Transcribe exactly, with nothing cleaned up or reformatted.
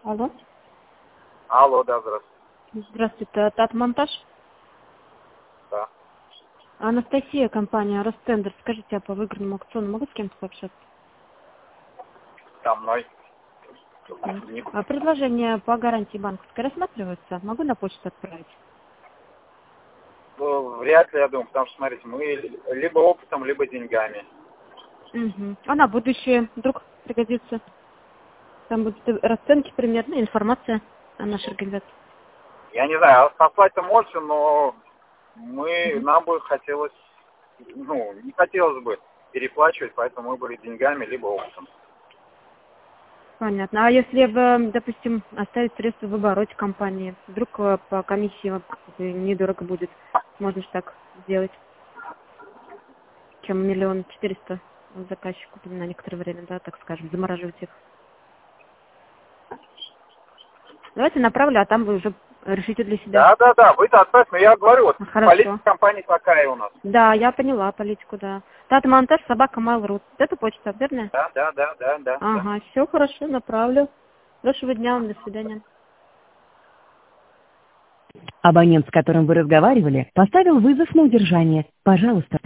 Алло. Алло, да, здравствуйте. Здравствуйте, Татмонтаж. Да. Анастасия, компания Ростендер. Скажите, а по выигранному аукциону могу с кем-то пообщаться? Со мной. Нет. А предложение по гарантии банковской рассматривается? Могу на почту отправить? Ну, вряд ли, я думаю, потому что, смотрите, мы либо опытом, либо деньгами. Угу. А на будущее вдруг пригодится? Там будут расценки примерно, информация о нашей организации. Я не знаю, послать-то можете, но мы, Угу. нам бы хотелось, ну, не хотелось бы переплачивать, поэтому мы были деньгами, либо опытом. Понятно. А если, вы, допустим, оставить средства в обороте компании, вдруг э, по комиссии вот недорого будет, можно же так сделать, чем миллион четыреста заказчику на некоторое время, да, так скажем, замораживать их. Давайте направлю, а там вы уже решите для себя. Да, да, да, вы-то отправьте, но я говорю, вот Хорошо. политика компании такая у нас. Да, я поняла политику, да. Татмонтаж, собака Mail.ru. Это почта, верно? Да, да, да, да, да, да. Ага, все хорошо, направлю. Хорошего дня вам, до свидания. Абонент, с которым вы разговаривали, поставил вызов на удержание. Пожалуйста,